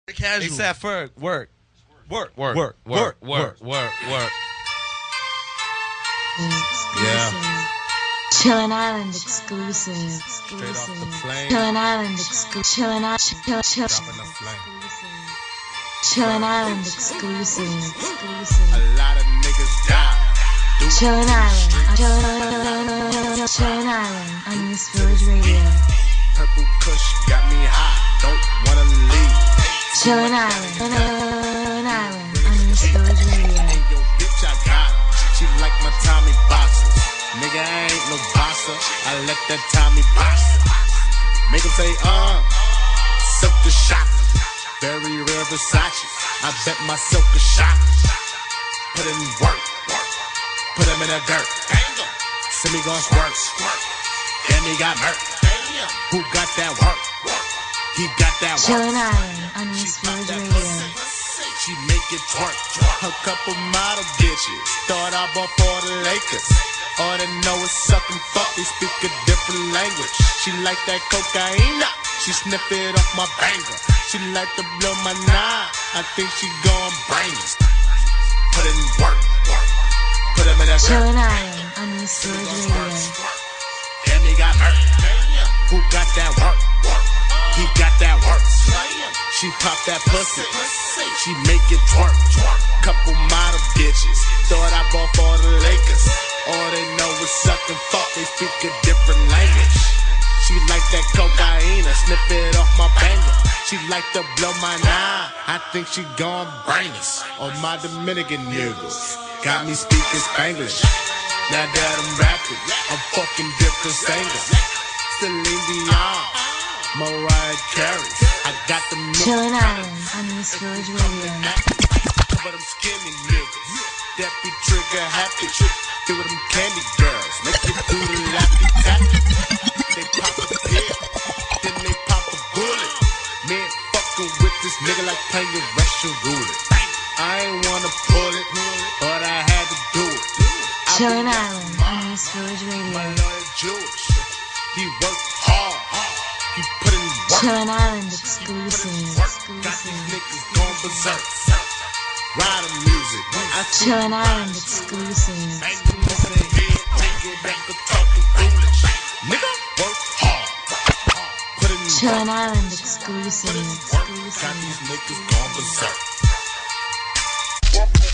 Casual. Except for work. Work. Yeah. Chillin' Island exclusive. Straight off the plane. Chillin' Island exclusive. Chillin' Dropping the flame. Island exclusive. A lot of niggas die. Chillin' Island. Chillin' Island on East Village Radio. Purple Kush got me high. Don't wanna leave. Chillin' Island. On East Village Radio. Hey yo, bitch, I got her. She like my Tommy boxers. Nigga, I ain't no boxer. I let that Tommy box her. Make him say, silk the shot. Very rare Versace. I bet my silk a shot. Put in work. Put him in the dirt. See me gon' squirt. Damn, he got murk. Who got that work? He got that work. Chillin' Island on East Village Radio. She make it twerk. A couple model bitches thought I bought for the Lakers. All they know is suck and fuck. They speak a different language. She like that cocaine. She sniff it off my banger. She like to blow my nine. I think she gon' bring it. Put in work. Put him in that dirt. Chillin' Island on East Village Radio. Damn, he got hurt. Who got that work? He got that work. She pop that pussy. She make it twerk. Couple model bitches thought I bought for the Lakers. All they know is suck and fuck. They speak a different language. She like that cocaine. Sniff it off my banger. She like to blow my nine. I think she gon' bring us on my Dominican niggas. Got me speaking Spanglish. Now that I'm rapping, I'm fucking different singers. Celine Dion, Mariah Carey. I got the Chillin' Island on East Village Radio. but I'm skinny niggas. That be trigger happy. Do with them candy girls. Make you do the lappy tappy. They pop a pill, then they pop a bullet. Man, fucking with this nigga like playing Russian roulette. I ain't wanna pull it, but I had to do it. Chillin' Island on East Village My Radio. lawyer Jewish. He worked hard. He put in work. Chillin' Island Got exclusive. these niggas going berserk. Rider music. I see Chillin' Island exclusive. bang them over the head. Take it back for talking foolish. Nigga, work hard. Put in Chillin' work. Island exclusive. Got these niggas going berserk.